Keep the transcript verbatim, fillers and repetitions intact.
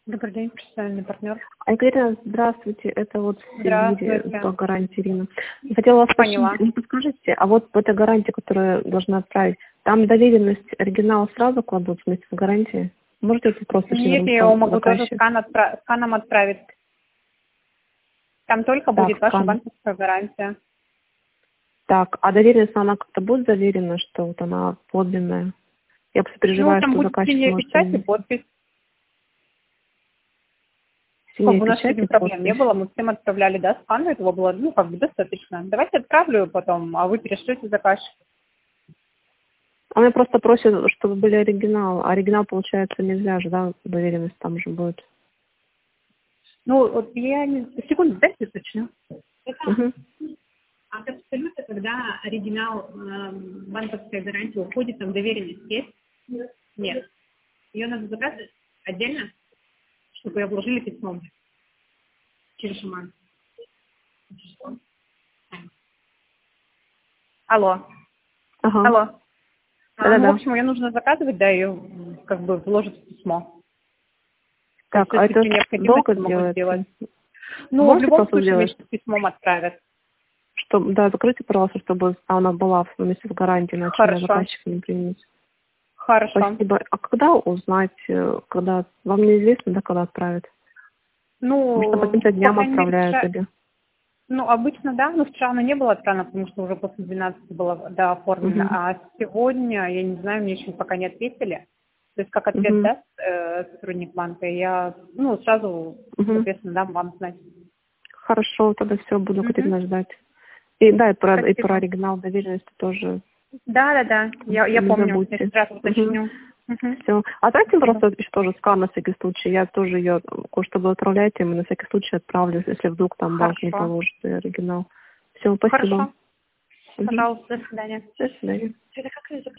Добрый день, профессиональный партнер. Екатерина, здравствуйте, это вот Здравствуйте. по гарантии Ирина. Хотела вас Поняла. спросить, не подскажите, а вот по этой гарантии, которую должна отправить, там доверенность оригинал сразу кладут вместе с гарантией? Можете это просто Нет, я его могу тоже скан отпра- сканом отправить. Там только Так, будет ваша скан. банковская гарантия. Так, а доверенность, она как-то будет заверена, что вот она подлинная? Я просто переживаю, Ну, там что будет заказчик синяя может... печать и подпись. Синяя Как бы у нас с печать этим и проблем не подпись. было, мы всем отправляли, да, скан, этого было, ну, как бы достаточно. Давайте отправлю потом, а вы перешлете заказчику. Она просто просит, чтобы были оригинал. Оригинал, получается, нельзя же, да, доверенность там же будет. Ну, вот я не... Секунду, дайте уточню. Это Угу. от абсолюта, когда оригинал э, банковской гарантии уходит, там доверенность есть? Нет. Ее надо заказывать отдельно, чтобы ее вложили письмом через шаман. Алло. Ага. Алло. А, ну, в Да-да-да. общем, ее нужно заказывать, да, ее как бы вложить в письмо. То есть, Так, а если это при необходимости долго могу сделать. делается? Ну, в Можете любом просто случае, сделать? вместе с письмом отправят. Что, да, закройте, пожалуйста, чтобы она была вместе с гарантией, иначе меня Хорошо. заказчик не примет. Хорошо. Спасибо. А когда узнать, э, когда... Вам неизвестно, да, когда отправят? Может, по Ну, каким-то по дням крайней мере, отправляют вчера... или... Ну, обычно, да, но вчера она не была отправлена, потому что уже после двенадцати было, да, оформлено. Угу. А сегодня, я не знаю, мне еще пока не ответили. То есть, как ответ Угу. даст э, сотрудник банка, я, ну, сразу, Угу. соответственно, дам вам знать. Хорошо, тогда все, буду Угу. Катерина ждать. И да, и про, и про Спасибо. оригинал доверенности тоже Да, да, да, я, я не помню, я забудьте. сразу Угу. уточню. Угу. Все. А дайте Спасибо. просто еще тоже скан на всякий случай. Я тоже ее кое-что буду отправлять, и на всякий случай отправлю, если вдруг там банк не Хорошо. положит оригинал. Все, спасибо. Хорошо. Угу. Пожалуйста, до свидания. До свидания. Это как